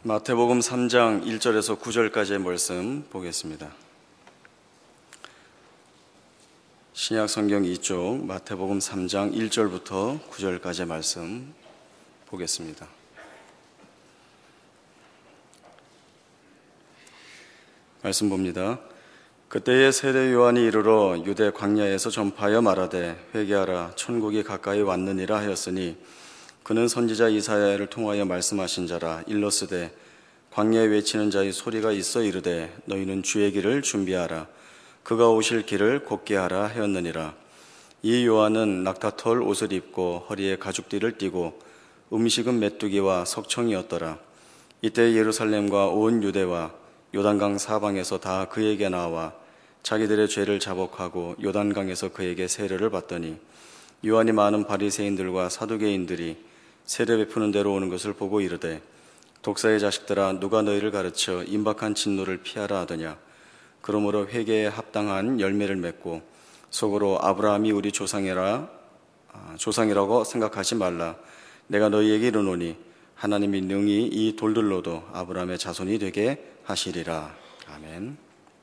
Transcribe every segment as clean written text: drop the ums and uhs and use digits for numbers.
마태복음 3장 1절에서 9절까지의 말씀 보겠습니다. 신약 성경 2쪽 마태복음 3장 1절부터 9절까지의 말씀 보겠습니다. 말씀 봅니다. 그때에 세례 요한이 이르러 유대 광야에서 전파하여 말하되 회개하라 천국이 가까이 왔느니라 하였으니 그는 선지자 이사야를 통하여 말씀하신 자라. 일러스되 광야에 외치는 자의 소리가 있어 이르되 너희는 주의 길을 준비하라 그가 오실 길을 곧게 하라 하였느니라. 이 요한은 낙타털 옷을 입고 허리에 가죽띠를 띠고 음식은 메뚜기와 석청이었더라. 이때 예루살렘과 온 유대와 요단강 사방에서 다 그에게 나와 자기들의 죄를 자복하고 요단강에서 그에게 세례를 받더니 요한이 많은 바리새인들과 사두개인들이 세례 베푸는 대로 오는 것을 보고 이르되 독사의 자식들아 누가 너희를 가르쳐 임박한 진노를 피하라 하더냐. 그러므로 회개에 합당한 열매를 맺고 속으로 아브라함이 우리 조상이라고 생각하지 말라. 내가 너희에게 이르노니 하나님이 능히 이 돌들로도 아브라함의 자손이 되게 하시리라. 아멘.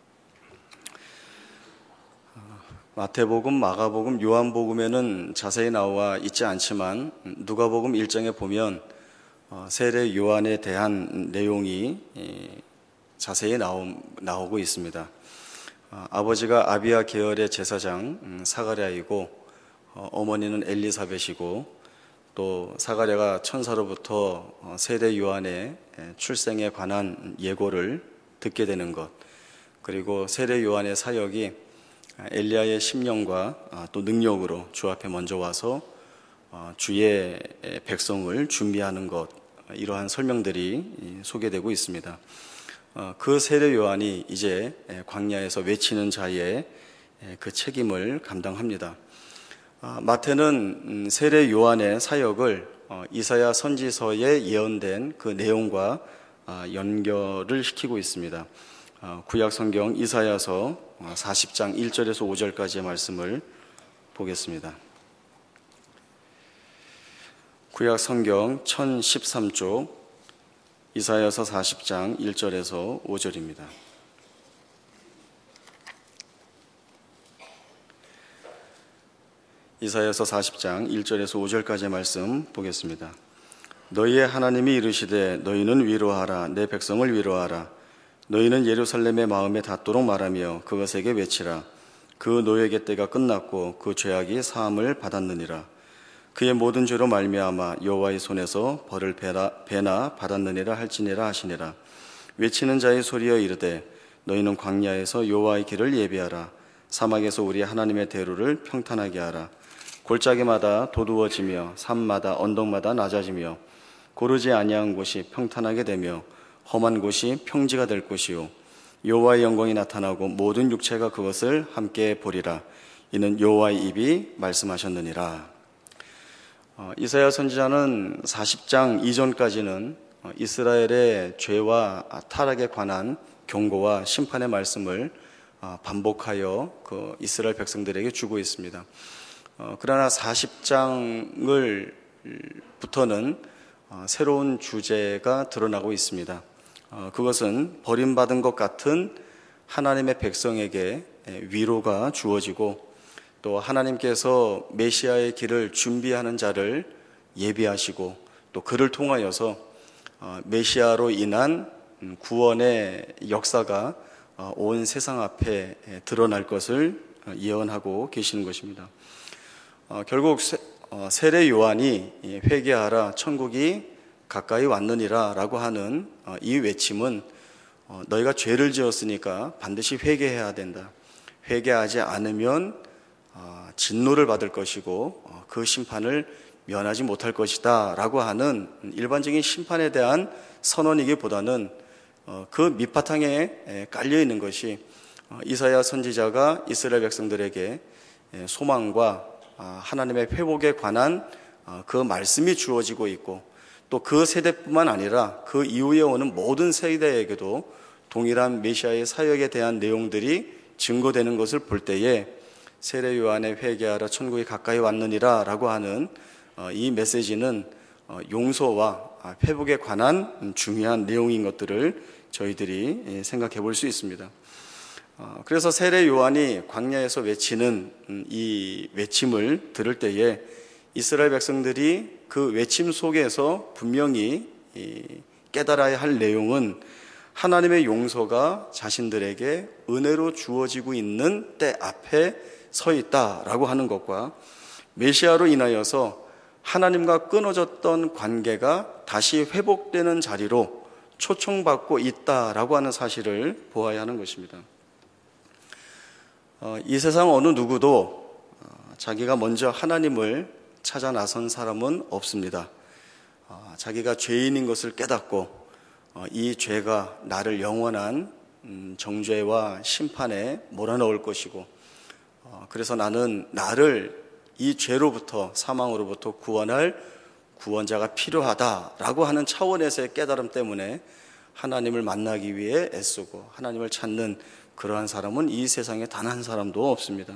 마태복음, 마가복음, 요한복음에는 자세히 나와 있지 않지만 누가복음 1장에 보면 세례 요한에 대한 내용이 자세히 나오고 있습니다. 아버지가 아비야 계열의 제사장 사가랴이고 어머니는 엘리사벳이고 또 사가랴가 천사로부터 세례 요한의 출생에 관한 예고를 듣게 되는 것, 그리고 세례 요한의 사역이 엘리야의 심령과 또 능력으로 주 앞에 먼저 와서 주의 백성을 준비하는 것, 이러한 설명들이 소개되고 있습니다. 그 세례 요한이 이제 광야에서 외치는 자의 그 책임을 감당합니다. 마태는 세례 요한의 사역을 이사야 선지서에 예언된 그 내용과 연결을 시키고 있습니다. 구약 성경 이사야서 40장 1절에서 5절까지의 말씀을 보겠습니다. 구약 성경 1013쪽 이사야서 40장 1절에서 5절입니다. 이사야서 40장 1절에서 5절까지의 말씀 보겠습니다. 너희의 하나님이 이르시되 너희는 위로하라 내 백성을 위로하라. 너희는 예루살렘의 마음에 닿도록 말하며 그것에게 외치라. 그 노예의 때가 끝났고 그 죄악이 사함을 받았느니라. 그의 모든 죄로 말미암아 여호와의 손에서 벌을 배나 받았느니라 할지니라 하시니라. 외치는 자의 소리여 이르되 너희는 광야에서 여호와의 길을 예비하라. 사막에서 우리 하나님의 대로를 평탄하게 하라. 골짜기마다 도두어지며 산마다 언덕마다 낮아지며 고르지 아니한 곳이 평탄하게 되며 험한 곳이 평지가 될 것이요 여호와의 영광이 나타나고 모든 육체가 그것을 함께 보리라. 이는 여호와의 입이 말씀하셨느니라. 이사야 선지자는 40장 이전까지는 이스라엘의 죄와 타락에 관한 경고와 심판의 말씀을 반복하여 그 이스라엘 백성들에게 주고 있습니다. 그러나 40장을부터는 새로운 주제가 드러나고 있습니다. 그것은 버림받은 것 같은 하나님의 백성에게 위로가 주어지고 또 하나님께서 메시아의 길을 준비하는 자를 예비하시고 또 그를 통하여서 메시아로 인한 구원의 역사가 온 세상 앞에 드러날 것을 예언하고 계시는 것입니다. 결국 세례 요한이 회개하라 천국이 가까이 왔느니라 라고 하는 이 외침은 너희가 죄를 지었으니까 반드시 회개해야 된다. 회개하지 않으면 진노를 받을 것이고 그 심판을 면하지 못할 것이다 라고 하는 일반적인 심판에 대한 선언이기보다는 그 밑바탕에 깔려있는 것이 이사야 선지자가 이스라엘 백성들에게 소망과 하나님의 회복에 관한 그 말씀이 주어지고 있고 또 그 세대뿐만 아니라 그 이후에 오는 모든 세대에게도 동일한 메시아의 사역에 대한 내용들이 증거되는 것을 볼 때에 세례 요한의 회개하라 천국이 가까이 왔느니라 라고 하는 이 메시지는 용서와 회복에 관한 중요한 내용인 것들을 저희들이 생각해 볼 수 있습니다. 그래서 세례 요한이 광야에서 외치는 이 외침을 들을 때에 이스라엘 백성들이 그 외침 속에서 분명히 깨달아야 할 내용은 하나님의 용서가 자신들에게 은혜로 주어지고 있는 때 앞에 서 있다라고 하는 것과 메시아로 인하여서 하나님과 끊어졌던 관계가 다시 회복되는 자리로 초청받고 있다라고 하는 사실을 보아야 하는 것입니다. 이 세상 어느 누구도 자기가 먼저 하나님을 찾아 나선 사람은 없습니다. 자기가 죄인인 것을 깨닫고 이 죄가 나를 영원한 정죄와 심판에 몰아넣을 것이고, 그래서 나는 나를 이 죄로부터, 사망으로부터 구원할 구원자가 필요하다라고 하는 차원에서의 깨달음 때문에 하나님을 만나기 위해 애쓰고 하나님을 찾는 그러한 사람은 이 세상에 단 한 사람도 없습니다.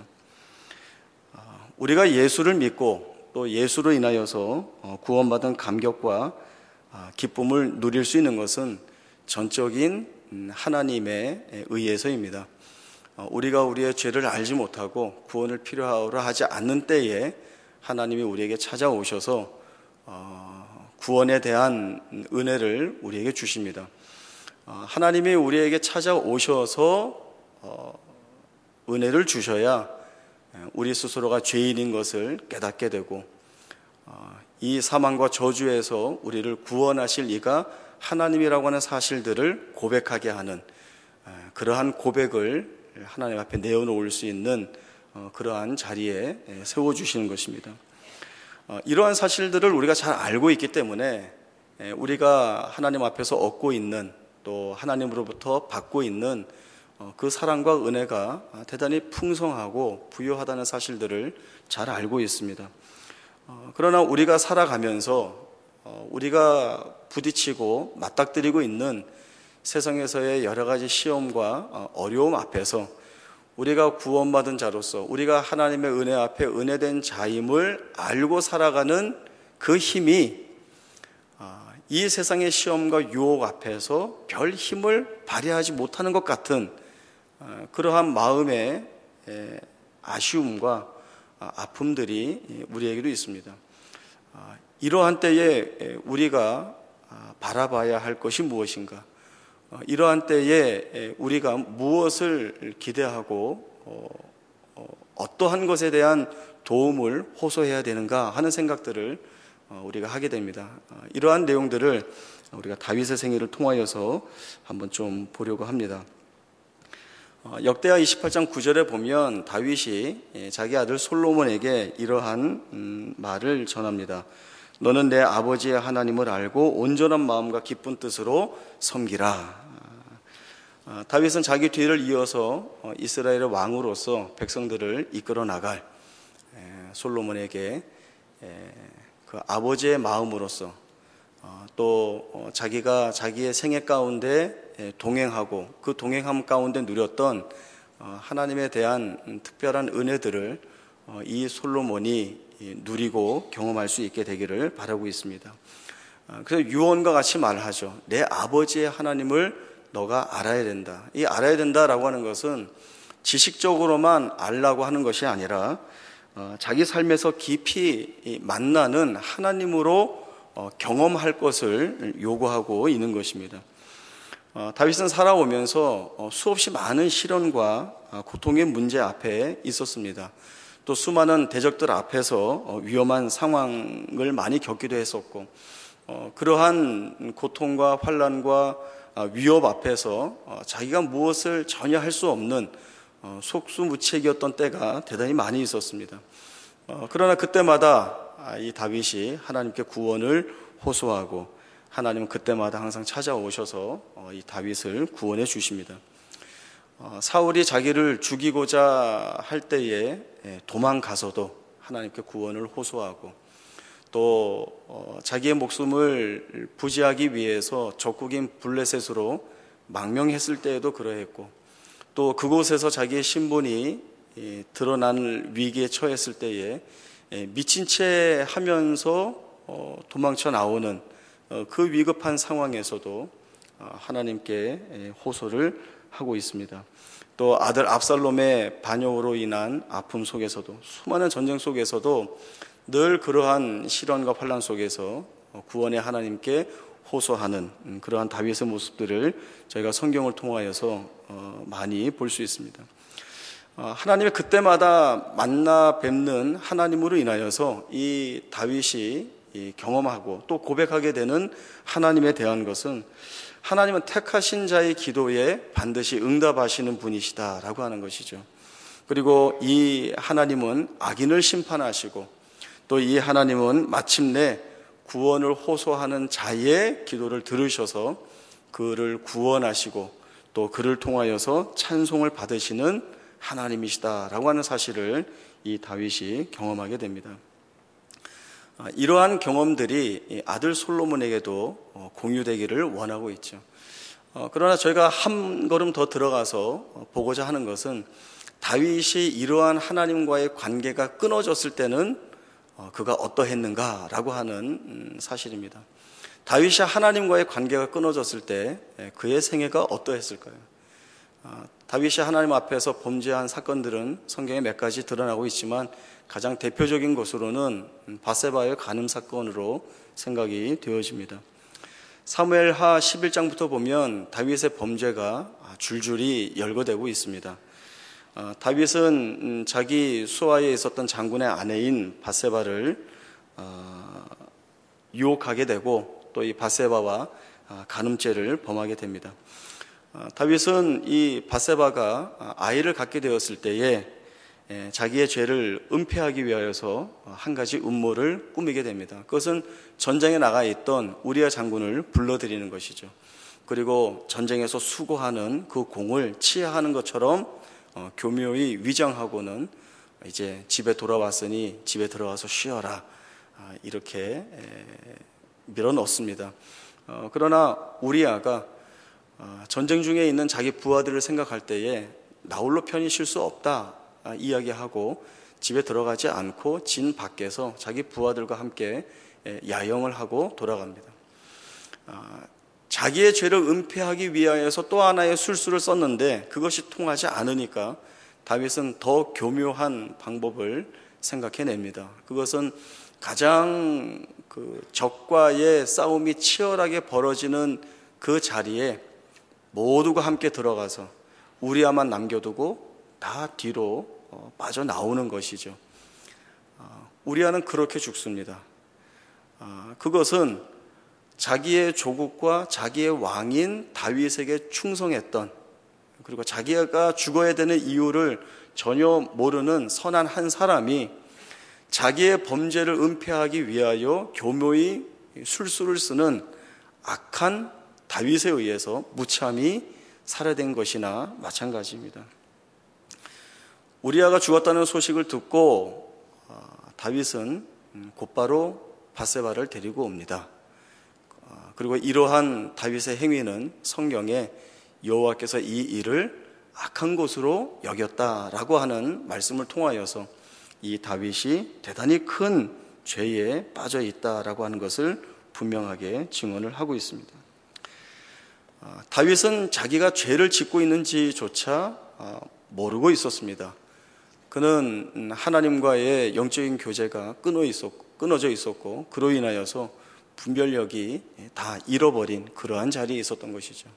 우리가 예수를 믿고 또 예수로 인하여서 구원받은 감격과 기쁨을 누릴 수 있는 것은 전적인 하나님에 의해서입니다. 우리가 우리의 죄를 알지 못하고 구원을 필요하라 하지 않는 때에 하나님이 우리에게 찾아오셔서 구원에 대한 은혜를 우리에게 주십니다. 하나님이 우리에게 찾아오셔서 은혜를 주셔야 우리 스스로가 죄인인 것을 깨닫게 되고, 이 사망과 저주에서 우리를 구원하실 이가 하나님이라고 하는 사실들을 고백하게 하는 그러한 고백을 하나님 앞에 내어놓을 수 있는 그러한 자리에 세워주시는 것입니다. 이러한 사실들을 우리가 잘 알고 있기 때문에 우리가 하나님 앞에서 얻고 있는, 또 하나님으로부터 받고 있는 그 사랑과 은혜가 대단히 풍성하고 부유하다는 사실들을 잘 알고 있습니다. 그러나 우리가 살아가면서 우리가 부딪히고 맞닥뜨리고 있는 세상에서의 여러 가지 시험과 어려움 앞에서 우리가 구원받은 자로서 우리가 하나님의 은혜 앞에 은혜된 자임을 알고 살아가는 그 힘이 이 세상의 시험과 유혹 앞에서 별 힘을 발휘하지 못하는 것 같은 그러한 마음의 아쉬움과 아픔들이 우리에게도 있습니다. 이러한 때에 우리가 바라봐야 할 것이 무엇인가? 이러한 때에 우리가 무엇을 기대하고 어떠한 것에 대한 도움을 호소해야 되는가 하는 생각들을 우리가 하게 됩니다. 이러한 내용들을 우리가 다윗의 생애를 통하여서 한번 좀 보려고 합니다. 역대하 28장 9절에 보면 다윗이 자기 아들 솔로몬에게 이러한 말을 전합니다. 너는 내 아버지의 하나님을 알고 온전한 마음과 기쁜 뜻으로 섬기라. 다윗은 자기 뒤를 이어서 이스라엘의 왕으로서 백성들을 이끌어 나갈 솔로몬에게 그 아버지의 마음으로서 또 자기가 자기의 생애 가운데 동행하고 그 동행함 가운데 누렸던 하나님에 대한 특별한 은혜들을 이 솔로몬이 누리고 경험할 수 있게 되기를 바라고 있습니다. 그래서 유언과 같이 말하죠. 내 아버지의 하나님을 너가 알아야 된다. 이 알아야 된다라고 하는 것은 지식적으로만 알라고 하는 것이 아니라 자기 삶에서 깊이 만나는 하나님으로 경험할 것을 요구하고 있는 것입니다. 다윗은 살아오면서 수없이 많은 시련과 고통의 문제 앞에 있었습니다. 또 수많은 대적들 앞에서 위험한 상황을 많이 겪기도 했었고, 그러한 고통과 환난과 위협 앞에서 자기가 무엇을 전혀 할 수 없는 속수무책이었던 때가 대단히 많이 있었습니다. 그러나 그때마다 이 다윗이 하나님께 구원을 호소하고 하나님은 그때마다 항상 찾아오셔서 이 다윗을 구원해 주십니다. 사울이 자기를 죽이고자 할 때에 도망가서도 하나님께 구원을 호소하고, 또 자기의 목숨을 부지하기 위해서 적국인 블레셋으로 망명했을 때에도 그러했고, 또 그곳에서 자기의 신분이 드러난 위기에 처했을 때에 미친 채 하면서 도망쳐 나오는 그 위급한 상황에서도 하나님께 호소를 하고 있습니다. 또 아들 압살롬의 반역으로 인한 아픔 속에서도, 수많은 전쟁 속에서도 늘 그러한 시련과 환난 속에서 구원의 하나님께 호소하는 그러한 다윗의 모습들을 저희가 성경을 통하여서 많이 볼 수 있습니다. 하나님의 그때마다 만나 뵙는 하나님으로 인하여서 이 다윗이 경험하고 또 고백하게 되는 하나님에 대한 것은, 하나님은 택하신 자의 기도에 반드시 응답하시는 분이시다라고 하는 것이죠. 그리고 이 하나님은 악인을 심판하시고, 또 이 하나님은 마침내 구원을 호소하는 자의 기도를 들으셔서 그를 구원하시고 또 그를 통하여서 찬송을 받으시는 하나님이시다라고 하는 사실을 이 다윗이 경험하게 됩니다. 이러한 경험들이 아들 솔로몬에게도 공유되기를 원하고 있죠. 그러나 저희가 한 걸음 더 들어가서 보고자 하는 것은, 다윗이 이러한 하나님과의 관계가 끊어졌을 때는 그가 어떠했는가라고 하는 사실입니다. 다윗이 하나님과의 관계가 끊어졌을 때 그의 생애가 어떠했을까요? 다윗이 하나님 앞에서 범죄한 사건들은 성경에 몇 가지 드러나고 있지만, 가장 대표적인 것으로는 밧세바의 간음 사건으로 생각이 되어집니다. 사무엘하 11장부터 보면 다윗의 범죄가 줄줄이 열거되고 있습니다. 다윗은 자기 수하에 있었던 장군의 아내인 밧세바를 유혹하게 되고, 또 이 밧세바와 간음죄를 범하게 됩니다. 다윗은 이 밧세바가 아이를 갖게 되었을 때에 자기의 죄를 은폐하기 위하여서 한 가지 음모를 꾸미게 됩니다. 그것은 전쟁에 나가 있던 우리아 장군을 불러들이는 것이죠. 그리고 전쟁에서 수고하는 그 공을 치하하는 것처럼 교묘히 위장하고는 이제 집에 돌아왔으니 집에 들어가서 쉬어라, 이렇게 밀어넣습니다. 그러나 우리아가 전쟁 중에 있는 자기 부하들을 생각할 때에 나 홀로 편히 쉴 수 없다 이야기하고 집에 들어가지 않고 진 밖에서 자기 부하들과 함께 야영을 하고 돌아갑니다. 자기의 죄를 은폐하기 위하여서 또 하나의 술수를 썼는데 그것이 통하지 않으니까 다윗은 더 교묘한 방법을 생각해냅니다. 그것은 가장 적과의 싸움이 치열하게 벌어지는 그 자리에 모두가 함께 들어가서 우리아만 남겨두고 다 뒤로 빠져나오는 것이죠. 우리아는 그렇게 죽습니다. 그것은 자기의 조국과 자기의 왕인 다윗에게 충성했던, 그리고 자기가 죽어야 되는 이유를 전혀 모르는 선한 한 사람이 자기의 범죄를 은폐하기 위하여 교묘히 술수를 쓰는 악한 다윗에 의해서 무참히 살해된 것이나 마찬가지입니다. 우리아가 죽었다는 소식을 듣고 다윗은 곧바로 밧세바를 데리고 옵니다. 그리고 이러한 다윗의 행위는 성경에 여호와께서 이 일을 악한 것으로 여겼다라고 하는 말씀을 통하여서 이 다윗이 대단히 큰 죄에 빠져 있다라고 하는 것을 분명하게 증언을 하고 있습니다. 다윗은 자기가 죄를 짓고 있는지조차 모르고 있었습니다. 그는 하나님과의 영적인 교제가 끊어져 있었고 그로 인하여서 분별력이 다 잃어버린 그러한 자리에 있었던 것이죠.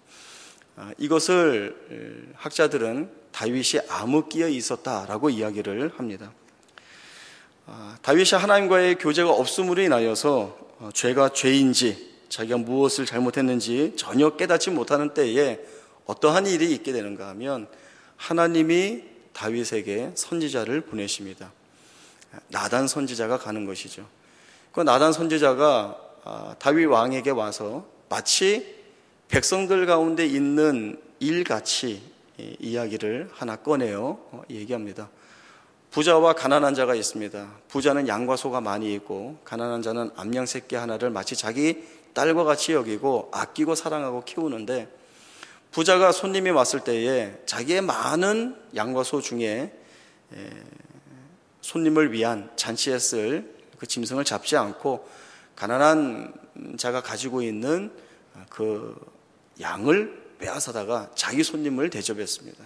이것을 학자들은 다윗이 암흑기에 있었다라고 이야기를 합니다. 다윗이 하나님과의 교제가 없음으로 인하여서 죄가 죄인지 자기가 무엇을 잘못했는지 전혀 깨닫지 못하는 때에 어떠한 일이 있게 되는가 하면 하나님이 다윗에게 선지자를 보내십니다. 나단 선지자가 가는 것이죠. 그 나단 선지자가 다윗 왕에게 와서 마치 백성들 가운데 있는 일같이 이야기를 하나 꺼내어 얘기합니다. 부자와 가난한 자가 있습니다. 부자는 양과 소가 많이 있고 가난한 자는 암양 새끼 하나를 마치 자기 딸과 같이 여기고 아끼고 사랑하고 키우는데, 부자가 손님이 왔을 때에 자기의 많은 양과 소 중에 손님을 위한 잔치에 쓸 그 짐승을 잡지 않고 가난한 자가 가지고 있는 그 양을 빼앗아다가 자기 손님을 대접했습니다.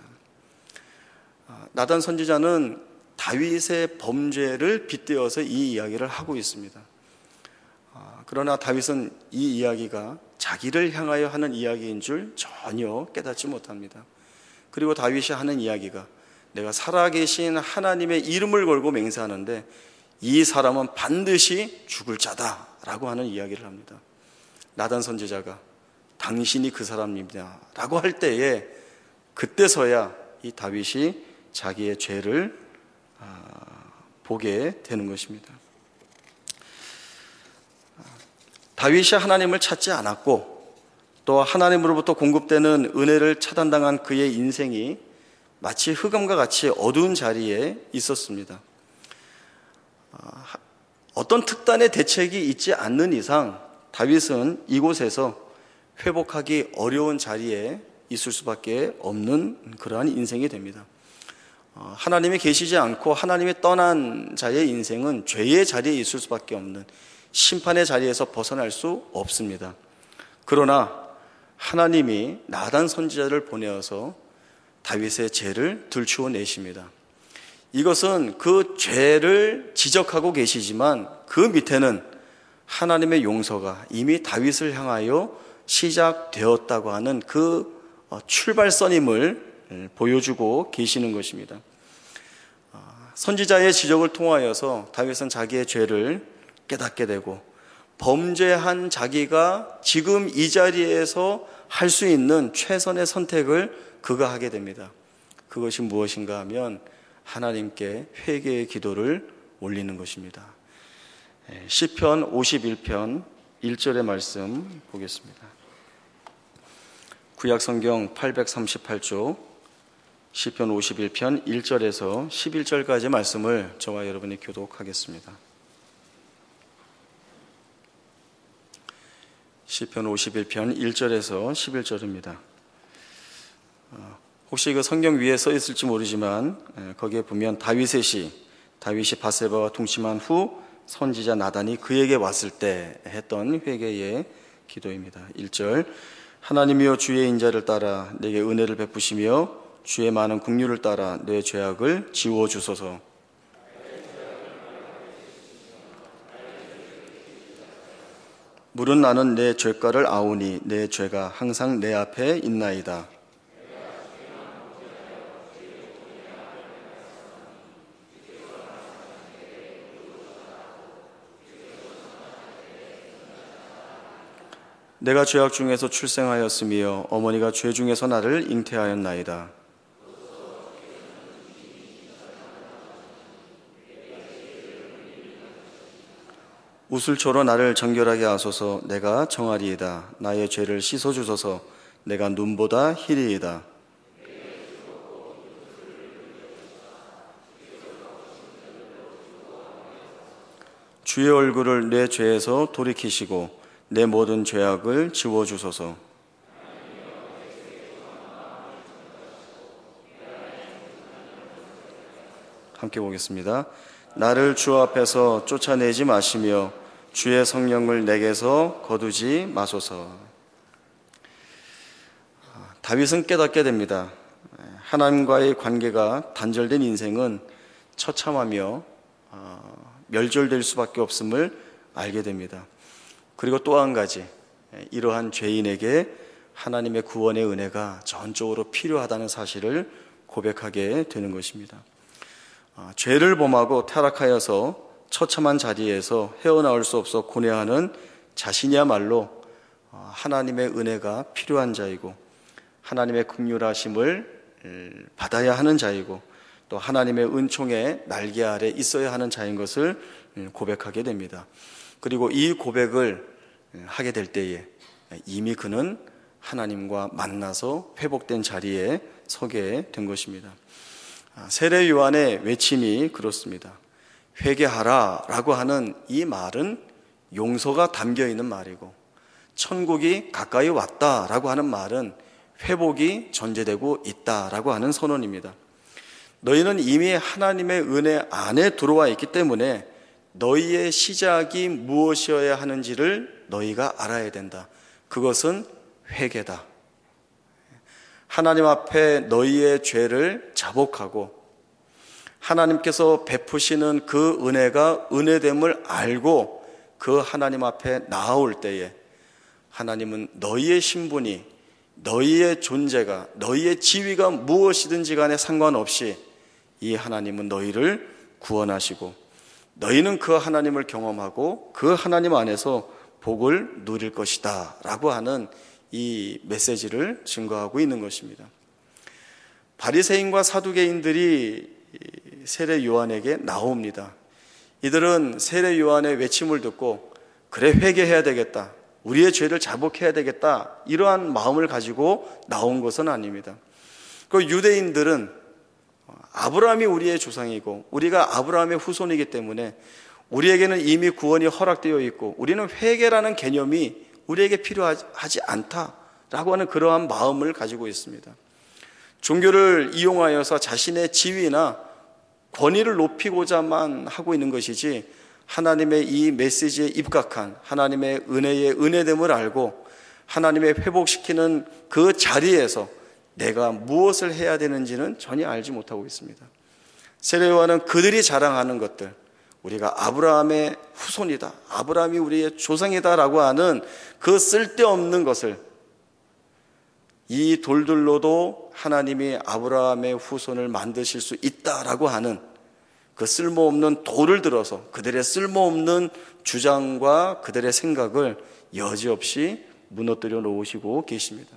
나단 선지자는 다윗의 범죄를 빗대어서 이 이야기를 하고 있습니다. 그러나 다윗은 이 이야기가 자기를 향하여 하는 이야기인 줄 전혀 깨닫지 못합니다. 그리고 다윗이 하는 이야기가 내가 살아계신 하나님의 이름을 걸고 맹세하는데 이 사람은 반드시 죽을 자다라고 하는 이야기를 합니다. 나단 선지자가 당신이 그 사람입니다 라고 할 때에 그때서야 이 다윗이 자기의 죄를 보게 되는 것입니다. 다윗이 하나님을 찾지 않았고 또 하나님으로부터 공급되는 은혜를 차단당한 그의 인생이 마치 흑암과 같이 어두운 자리에 있었습니다. 어떤 특단의 대책이 있지 않는 이상 다윗은 이곳에서 회복하기 어려운 자리에 있을 수밖에 없는 그러한 인생이 됩니다. 하나님이 계시지 않고 하나님이 떠난 자의 인생은 죄의 자리에 있을 수밖에 없는 심판의 자리에서 벗어날 수 없습니다. 그러나 하나님이 나단 선지자를 보내어서 다윗의 죄를 들추어 내십니다. 이것은 그 죄를 지적하고 계시지만 그 밑에는 하나님의 용서가 이미 다윗을 향하여 시작되었다고 하는 그 출발선임을 보여주고 계시는 것입니다. 선지자의 지적을 통하여서 다윗은 자기의 죄를 깨닫게 되고 범죄한 자기가 지금 이 자리에서 할 수 있는 최선의 선택을 그가 하게 됩니다. 그것이 무엇인가 하면 하나님께 회개의 기도를 올리는 것입니다. 시편 51편 1절의 말씀 보겠습니다. 구약성경 838쪽 시편 51편 1절에서 11절까지 말씀을 저와 여러분이 교독하겠습니다. 시편 51편 1절에서 11절입니다. 혹시 그 성경 위에 써 있을지 모르지만 거기에 보면 다윗의 시, 다윗이 밧세바와 동침한 후 선지자 나단이 그에게 왔을 때 했던 회개의 기도입니다. 1절 하나님이여 주의 인자를 따라 내게 은혜를 베푸시며 주의 많은 긍휼을 따라 내 죄악을 지워주소서. 물은 나는 내 죄가를 아오니 내 죄가 항상 내 앞에 있나이다. 내가 죄악 중에서 출생하였으며 어머니가 죄 중에서 나를 잉태하였나이다. 우슬초로 나를 정결하게 하소서. 내가 정하리이다. 나의 죄를 씻어주소서. 내가 눈보다 희리이다. 주의 얼굴을 내 죄에서 돌이키시고 내 모든 죄악을 지워주소서. 함께 보겠습니다. 나를 주 앞에서 쫓아내지 마시며 주의 성령을 내게서 거두지 마소서. 다윗은 깨닫게 됩니다. 하나님과의 관계가 단절된 인생은 처참하며 멸절될 수밖에 없음을 알게 됩니다. 그리고 또 한 가지, 이러한 죄인에게 하나님의 구원의 은혜가 전적으로 필요하다는 사실을 고백하게 되는 것입니다. 죄를 범하고 타락하여서 처참한 자리에서 헤어나올 수 없어 고뇌하는 자신이야말로 하나님의 은혜가 필요한 자이고 하나님의 긍휼하심을 받아야 하는 자이고 또 하나님의 은총의 날개 아래 있어야 하는 자인 것을 고백하게 됩니다. 그리고 이 고백을 하게 될 때에 이미 그는 하나님과 만나서 회복된 자리에 서게 된 것입니다. 세례 요한의 외침이 그렇습니다. 회개하라 라고 하는 이 말은 용서가 담겨 있는 말이고 천국이 가까이 왔다 라고 하는 말은 회복이 전제되고 있다 라고 하는 선언입니다. 너희는 이미 하나님의 은혜 안에 들어와 있기 때문에 너희의 시작이 무엇이어야 하는지를 너희가 알아야 된다. 그것은 회개다. 하나님 앞에 너희의 죄를 자복하고 하나님께서 베푸시는 그 은혜가 은혜됨을 알고 그 하나님 앞에 나아올 때에 하나님은 너희의 신분이, 너희의 존재가, 너희의 지위가 무엇이든지 간에 상관없이 이 하나님은 너희를 구원하시고 너희는 그 하나님을 경험하고 그 하나님 안에서 복을 누릴 것이다 라고 하는 이 메시지를 증거하고 있는 것입니다. 바리새인과 사두개인들이 세례 요한에게 나옵니다. 이들은 세례 요한의 외침을 듣고 그래 회개해야 되겠다, 우리의 죄를 자복해야 되겠다, 이러한 마음을 가지고 나온 것은 아닙니다. 그 유대인들은 아브라함이 우리의 조상이고 우리가 아브라함의 후손이기 때문에 우리에게는 이미 구원이 허락되어 있고 우리는 회개라는 개념이 우리에게 필요하지 않다라고 하는 그러한 마음을 가지고 있습니다. 종교를 이용하여서 자신의 지위나 권위를 높이고자만 하고 있는 것이지 하나님의 이 메시지에 입각한 하나님의 은혜의 은혜됨을 알고 하나님의 회복시키는 그 자리에서 내가 무엇을 해야 되는지는 전혀 알지 못하고 있습니다. 세례 요한은 그들이 자랑하는 것들, 우리가 아브라함의 후손이다, 아브라함이 우리의 조상이다라고 하는 그 쓸데없는 것을, 이 돌들로도 하나님이 아브라함의 후손을 만드실 수 있다라고 하는 그 쓸모없는 돌을 들어서 그들의 쓸모없는 주장과 그들의 생각을 여지없이 무너뜨려 놓으시고 계십니다.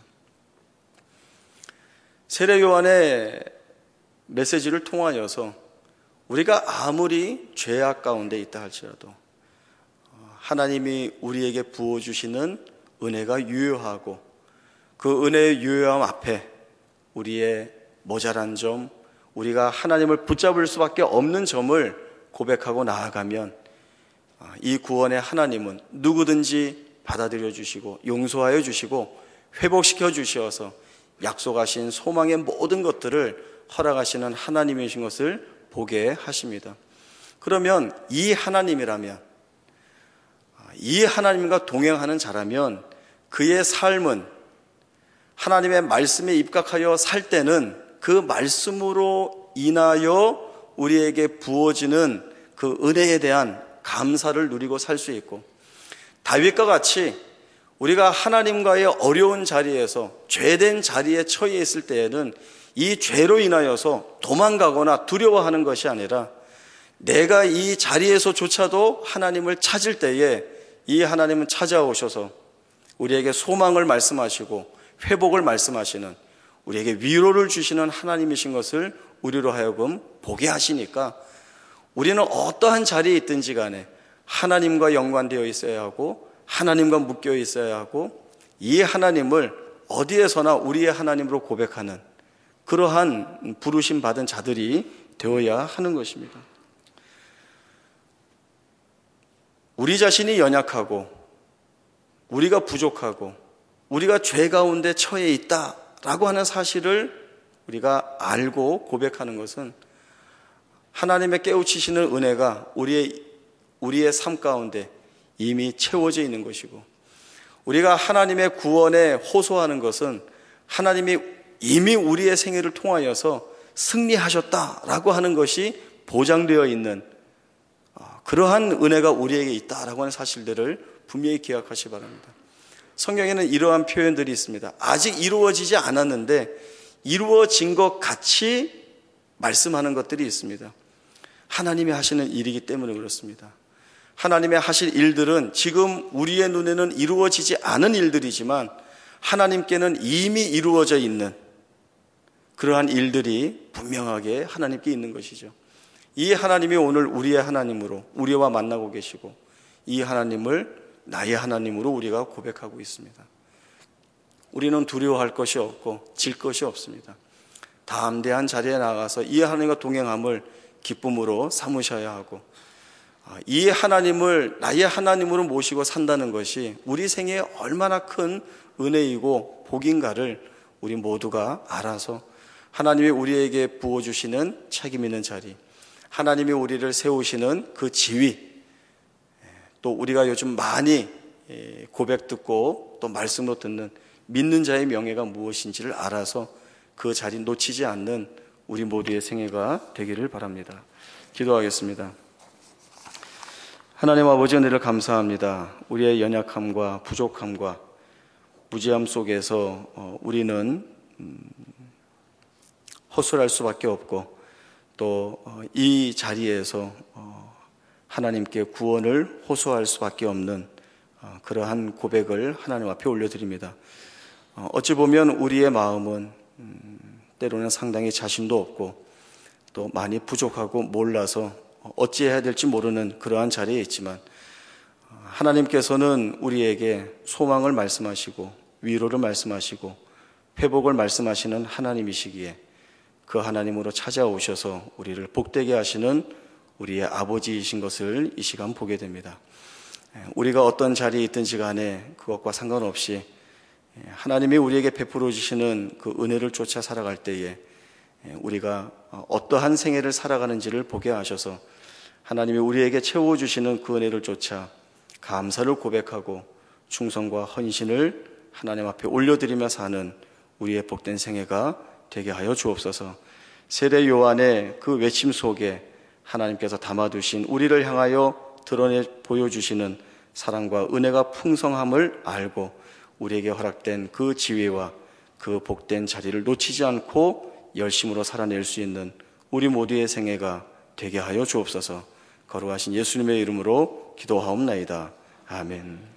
세례 요한의 메시지를 통하여서 우리가 아무리 죄악 가운데 있다 할지라도 하나님이 우리에게 부어주시는 은혜가 유효하고 그 은혜의 유효함 앞에 우리의 모자란 점, 우리가 하나님을 붙잡을 수밖에 없는 점을 고백하고 나아가면 이 구원의 하나님은 누구든지 받아들여 주시고 용서하여 주시고 회복시켜 주셔서 약속하신 소망의 모든 것들을 허락하시는 하나님이신 것을 보게 하십니다. 그러면 이 하나님이라면, 이 하나님과 동행하는 자라면 그의 삶은 하나님의 말씀에 입각하여 살 때는 그 말씀으로 인하여 우리에게 부어지는 그 은혜에 대한 감사를 누리고 살 수 있고, 다윗과 같이 우리가 하나님과의 어려운 자리에서 죄된 자리에 처해 있을 때에는 이 죄로 인하여서 도망가거나 두려워하는 것이 아니라 내가 이 자리에서조차도 하나님을 찾을 때에 이 하나님은 찾아오셔서 우리에게 소망을 말씀하시고 회복을 말씀하시는, 우리에게 위로를 주시는 하나님이신 것을 우리로 하여금 보게 하시니까 우리는 어떠한 자리에 있든지 간에 하나님과 연관되어 있어야 하고 하나님과 묶여 있어야 하고 이 하나님을 어디에서나 우리의 하나님으로 고백하는 그러한 부르심 받은 자들이 되어야 하는 것입니다. 우리 자신이 연약하고 우리가 부족하고 우리가 죄 가운데 처해 있다라고 하는 사실을 우리가 알고 고백하는 것은 하나님의 깨우치시는 은혜가 우리의 삶 가운데 이미 채워져 있는 것이고, 우리가 하나님의 구원에 호소하는 것은 하나님이 이미 우리의 생애를 통하여서 승리하셨다라고 하는 것이 보장되어 있는 그러한 은혜가 우리에게 있다라고 하는 사실들을 분명히 기억하시기 바랍니다. 성경에는 이러한 표현들이 있습니다. 아직 이루어지지 않았는데 이루어진 것 같이 말씀하는 것들이 있습니다. 하나님이 하시는 일이기 때문에 그렇습니다. 하나님의 하실 일들은 지금 우리의 눈에는 이루어지지 않은 일들이지만 하나님께는 이미 이루어져 있는 그러한 일들이 분명하게 하나님께 있는 것이죠. 이 하나님이 오늘 우리의 하나님으로 우리와 만나고 계시고 이 하나님을 나의 하나님으로 우리가 고백하고 있습니다. 우리는 두려워할 것이 없고 질 것이 없습니다. 담대한 자리에 나가서 이 하나님과 동행함을 기쁨으로 삼으셔야 하고 이 하나님을 나의 하나님으로 모시고 산다는 것이 우리 생애에 얼마나 큰 은혜이고 복인가를 우리 모두가 알아서 하나님이 우리에게 부어주시는 책임 있는 자리, 하나님이 우리를 세우시는 그 지위, 또 우리가 요즘 많이 고백 듣고 또 말씀으로 듣는 믿는 자의 명예가 무엇인지를 알아서 그 자리 놓치지 않는 우리 모두의 생애가 되기를 바랍니다. 기도하겠습니다. 하나님 아버지, 은혜를 감사합니다. 우리의 연약함과 부족함과 무지함 속에서 우리는 허술할 수밖에 없고 또 이 자리에서 하나님께 구원을 호소할 수밖에 없는 그러한 고백을 하나님 앞에 올려드립니다. 어찌 보면 우리의 마음은 때로는 상당히 자신도 없고 또 많이 부족하고 몰라서 어찌해야 될지 모르는 그러한 자리에 있지만 하나님께서는 우리에게 소망을 말씀하시고 위로를 말씀하시고 회복을 말씀하시는 하나님이시기에 그 하나님으로 찾아오셔서 우리를 복되게 하시는 우리의 아버지이신 것을 이 시간 보게 됩니다. 우리가 어떤 자리에 있든지 간에 그것과 상관없이 하나님이 우리에게 베풀어 주시는 그 은혜를 쫓아 살아갈 때에 우리가 어떠한 생애를 살아가는지를 보게 하셔서 하나님이 우리에게 채워주시는 그 은혜를 쫓아 감사를 고백하고 충성과 헌신을 하나님 앞에 올려드리며 사는 우리의 복된 생애가 되게 하여 주옵소서. 세례 요한의 그 외침 속에 하나님께서 담아두신 우리를 향하여 드러내 보여주시는 사랑과 은혜가 풍성함을 알고 우리에게 허락된 그 지위와 그 복된 자리를 놓치지 않고 열심으로 살아낼 수 있는 우리 모두의 생애가 되게 하여 주옵소서. 거룩하신 예수님의 이름으로 기도하옵나이다. 아멘.